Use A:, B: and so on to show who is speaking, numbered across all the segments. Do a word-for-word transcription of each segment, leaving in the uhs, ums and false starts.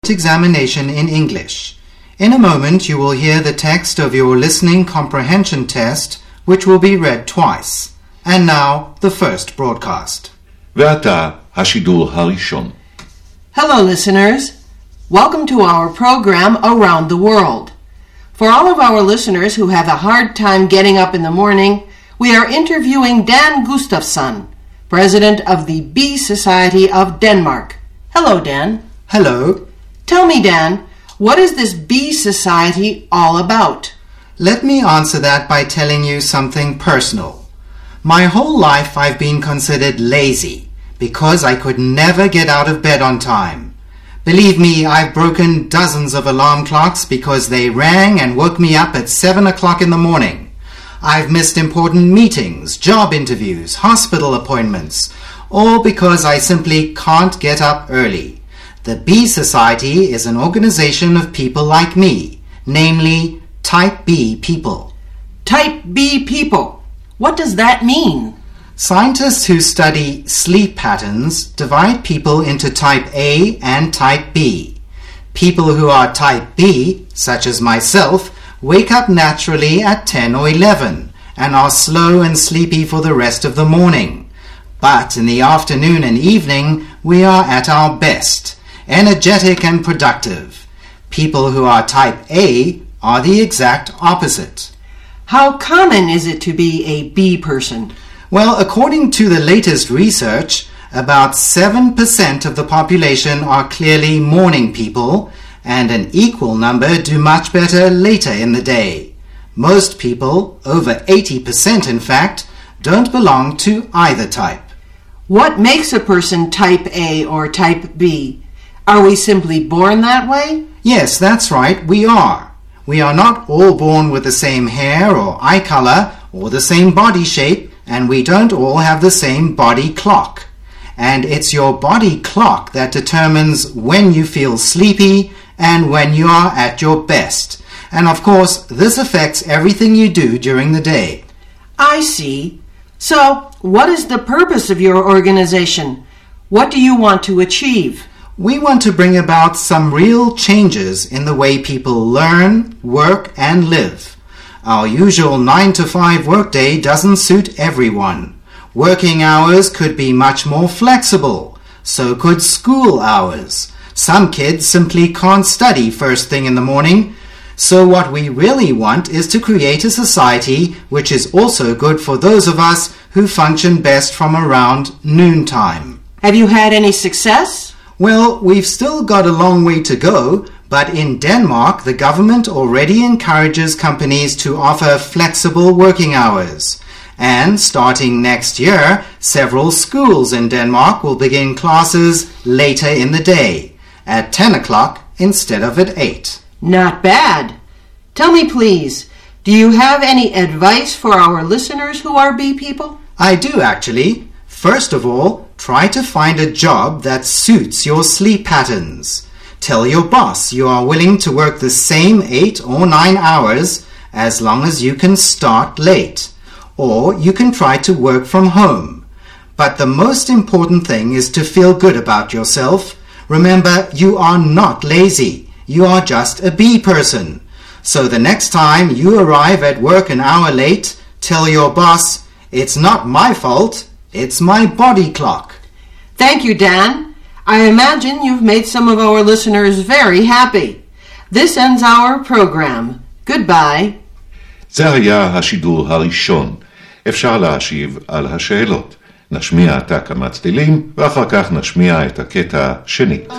A: examination in English. In a moment you will hear the text of your listening comprehension test, which will be read twice. And now, the first broadcast.
B: ועתה השידור הראשון.
C: Hello, listeners. Welcome to our program Around the World. For all of our listeners who have a hard time getting up in the morning, we are interviewing Dan Gustafsson, president of the Bee Society of Denmark. Hello, Dan.
A: Hello.
C: Tell me, Dan, what is this Bee Society all about?
A: Let me answer that by telling you something personal. My whole life I've been considered lazy because I could never get out of bed on time. Believe me, I've broken dozens of alarm clocks because they rang and woke me up at seven o'clock in the morning. I've missed important meetings, job interviews, hospital appointments, all because I simply can't get up early. The Bee Society is an organization of people like me, namely Type B people.
C: Type B people. What does that mean?
A: Scientists who study sleep patterns divide people into Type A and Type B. People who are Type B, such as myself, wake up naturally at ten or eleven and are slow and sleepy for the rest of the morning. But in the afternoon and evening, we are at our best, energetic and productive. People who are Type A are the exact opposite.
C: How common is it to be a bee person?
A: Well, according to the latest research, about seven percent of the population are clearly morning people, and an equal number do much better later in the day. Most people, over eighty percent in fact, don't belong to either type.
C: What makes a person Type A or Type B? Are we simply born that way?
A: Yes, that's right, we are. We are not all born with the same hair or eye color or the same body shape, and we don't all have the same body clock. And it's your body clock that determines when you feel sleepy and when you are at your best. And of course, this affects everything you do during the day.
C: I see. So, what is the purpose of your organization? What do you want to achieve?
A: We want to bring about some real changes in the way people learn, work, and live. Our usual nine to five workday doesn't suit everyone. Working hours could be much more flexible. So could school hours. Some kids simply can't study first thing in the morning. So what we really want is to create a society which is also good for those of us who function best from around noontime.
C: Have you had any success?
A: Well, we've still got a long way to go, but in Denmark, the government already encourages companies to offer flexible working hours. And starting next year, several schools in Denmark will begin classes later in the day, at ten o'clock instead of at eight.
C: Not bad. Tell me, please, do you have any advice for our listeners who are bee people?
A: I do, actually. First of all, try to find a job that suits your sleep patterns. Tell your boss you are willing to work the same eight or nine hours as long as you can start late. Or you can try to work from home. But the most important thing is to feel good about yourself. Remember, you are not lazy. You are just a bee person. So the next time you arrive at work an hour late, tell your boss, "It's not my fault. It's my body clock."
C: Thank you, Dan. I imagine you've made some of our listeners very happy. This ends our program. Goodbye.
B: זה היה השידור הראשון. אפשר להשיב על השאלות. נשמיע עתה כמה צלילים, ואחר כך נשמיע את הקטע שנית.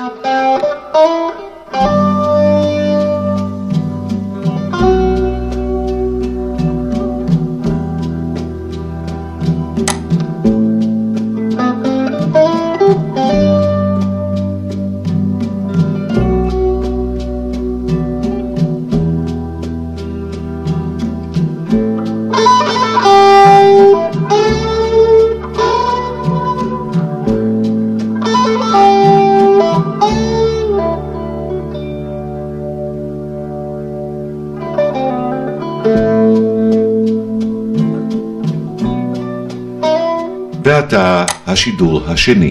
B: ועתה השידור השני.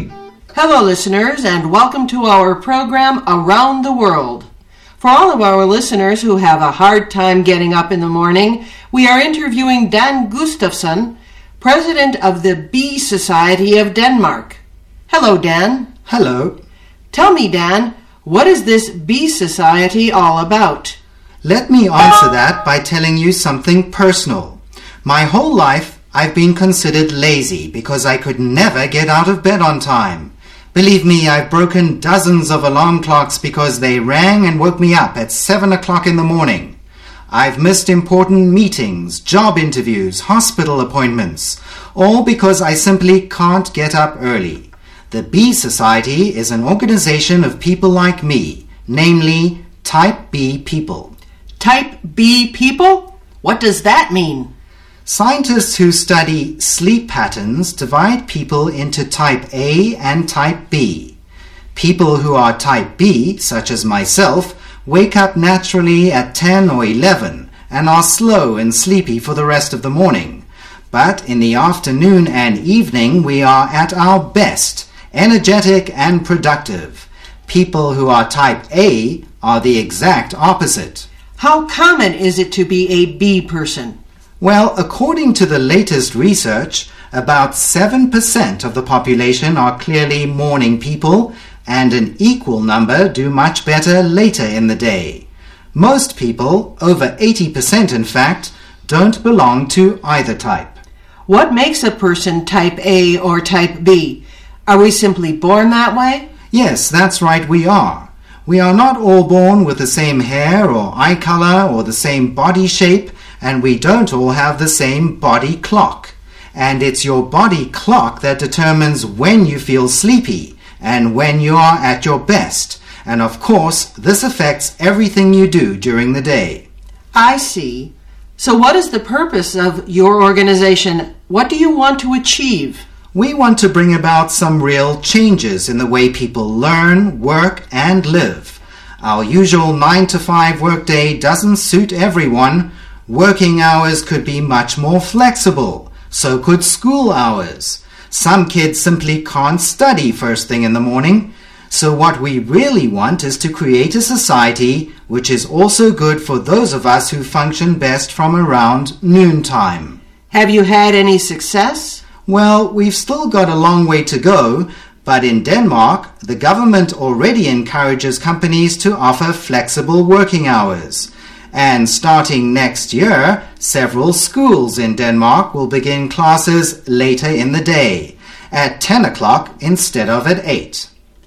C: Hello, listeners, and welcome to our program Around the World. For all of our listeners who have a hard time getting up in the morning, we are interviewing Dan Gustafsson, president of the Bee Society of Denmark. Hello, Dan.
A: Hello.
C: Tell me, Dan, what is this Bee Society all about?
A: Let me answer that by telling you something personal. My whole life, I've been considered lazy because I could never get out of bed on time. Believe me, I've broken dozens of alarm clocks because they rang and woke me up at seven o'clock in the morning. I've missed important meetings, job interviews, hospital appointments, all because I simply can't get up early. The Bee Society is an organization of people like me, namely Type B people.
C: Type B people? What does that mean?
A: Scientists who study sleep patterns divide people into type A and type B. People who are type B, such as myself, wake up naturally at ten or eleven and are slow and sleepy for the rest of the morning. But in the afternoon and evening we are at our best, energetic and productive. People who are type A are the exact opposite.
C: How common is it to be a bee person?
A: Well, according to the latest research, about seven percent of the population are clearly morning people, and an equal number do much better later in the day. Most people, over eighty percent in fact, don't belong to either type.
C: What makes a person type A or type B? Are we simply born that way?
A: Yes, that's right, we are. We are not all born with the same hair or eye color or the same body shape, and we don't all have the same body clock. And it's your body clock that determines when you feel sleepy and when you are at your best. And of course, this affects everything you do during the day.
C: I see. So what is the purpose of your organization? What do you want to achieve?
A: We want to bring about some real changes in the way people learn, work, and live. Our usual nine to five workday doesn't suit everyone. Working hours could be much more flexible. So could school hours. Some kids simply can't study first thing in the morning. So what we really want is to create a society which is also good for those of us who function best from around noontime.
C: Have you had any success?
A: Well, we've still got a long way to go, but in Denmark, the government already encourages companies to offer flexible working hours. And starting next year, several schools in Denmark will begin classes later in the day, at ten o'clock instead of at eight.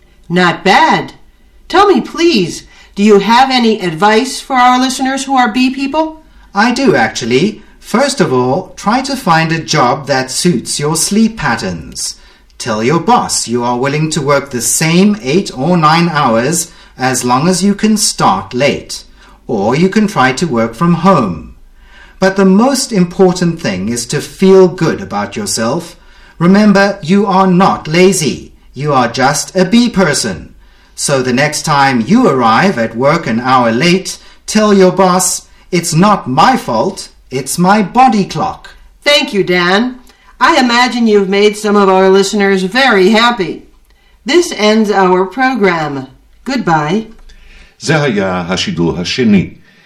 C: Not bad. Tell me, please, do you have any advice for our listeners who are bee people?
A: I do, actually. First of all, try to find a job that suits your sleep patterns. Tell your boss you are willing to work the same eight or nine hours as long as you can start late. Or you can try to work from home. But the most important thing is to feel good about yourself. Remember, you are not lazy. You are just a bee person. So the next time you arrive at work an hour late, tell your boss, "It's not my fault, it's my body clock."
C: Thank you, Dan. I imagine you've made some of our listeners very happy. This ends our program. Goodbye.
B: זה היה השידור השני